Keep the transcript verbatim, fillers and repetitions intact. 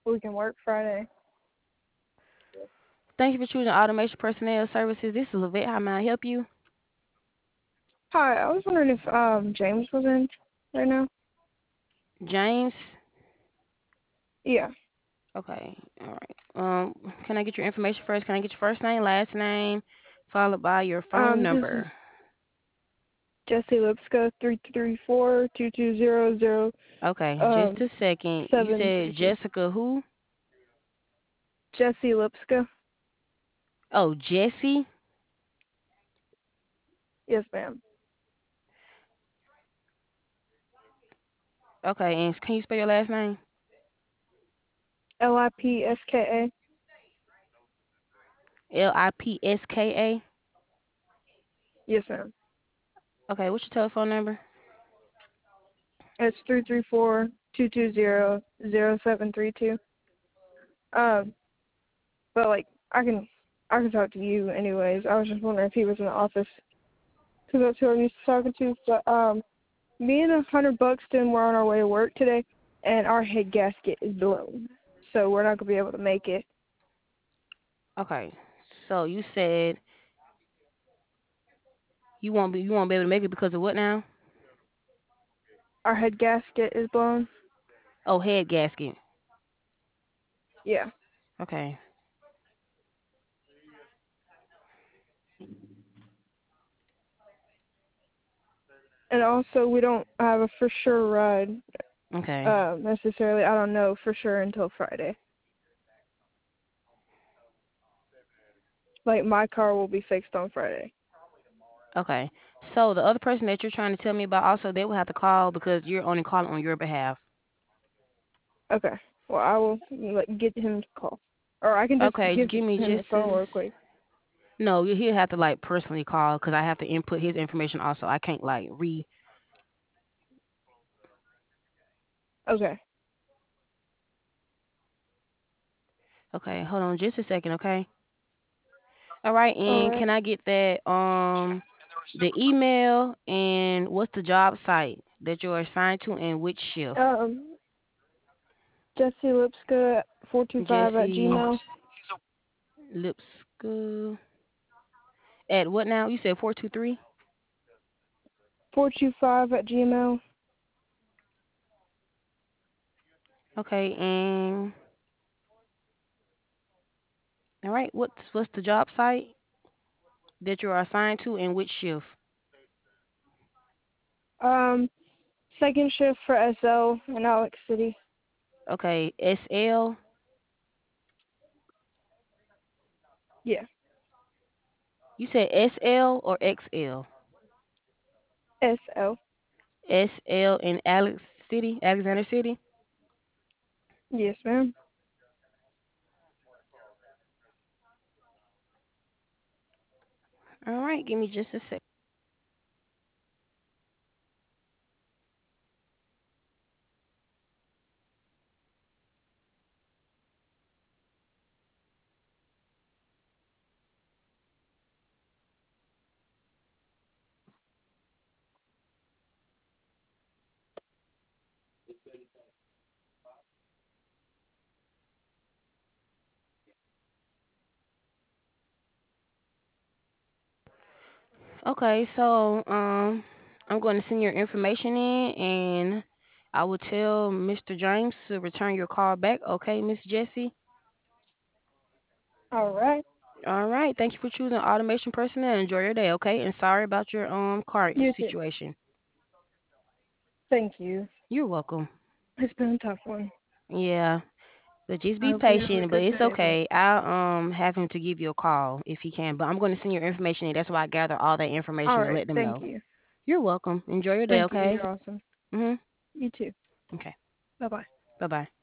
we can work Friday. Thank you for choosing Automation Personnel Services. This is Levette. How may I help you? Hi, I was wondering if um James was in right now. James? Yeah. Okay, all right. Um, can I get your information first? Can I get your first name, last name, followed by your phone Um, this is number? Jesse Lipska, three three four two two zero zero Okay, just um a second. You seven said three two. Jessica who? Jesse Lipska. Oh, Jesse? Yes, ma'am. Okay, and can you spell your last name? L I P S K A. L I P S K A? Yes, ma'am. Okay, what's your telephone number? It's three three four two two zero zero seven three two. Um, but like I can I can talk to you anyways. I was just wondering if he was in the office because that's who I'm used to talking to. But um, me and a hundred Buxton were on our way to work today, and our head gasket is blown, so we're not gonna be able to make it. Okay, so you said you won't be you won't be able to make it because of what now? Our head gasket is blown. Oh, head gasket. Yeah, Okay. and also we don't have a for sure ride Okay. uh, necessarily. I don't know for sure until Friday. Like my car will be fixed on Friday. Okay. So the other person that you're trying to tell me about also they will have to call because you're only calling on your behalf. Okay. Well, I will like, get him to call, or I can just Okay, give give me him the just phone a real quick. no. you- He'll have to like personally call because I have to input his information also. I can't like re. Okay. Okay, hold on just a second. Okay. All right, All and right. can I get that um the email and what's the job site that you're assigned to and which shift? Um, Jesse Lipska four two five at Jesse Gmail. Lipska at what now? You said four two three. Four two five at Gmail. Okay, and all right, what's what's the job site that you are assigned to and which shift? Um, second shift for S L in Alex City. Okay, S L. Yeah. You said S L or X L? S L. S L in Alex City, Alexander City. Yes, ma'am. All right, give me just a sec. Okay, so um, I'm going to send your information in, and I will tell mister James to return your call back. Okay, Miss Jessie. All right. All right, thank you for choosing automation personnel. Enjoy your day. Okay, and sorry about your um car You too. situation. Thank you. You're welcome. It's been a tough one. Yeah, but just I be hope you have a patient. But good it's day, though. okay. I'll um have him to give you a call if he can. But I'm going to send your information in. That's why I gather all that All information and right. let them Thank know. you. You're welcome. Enjoy your day. Thank you. Okay. You're awesome. Mhm. You too. Okay. Bye bye. Bye bye.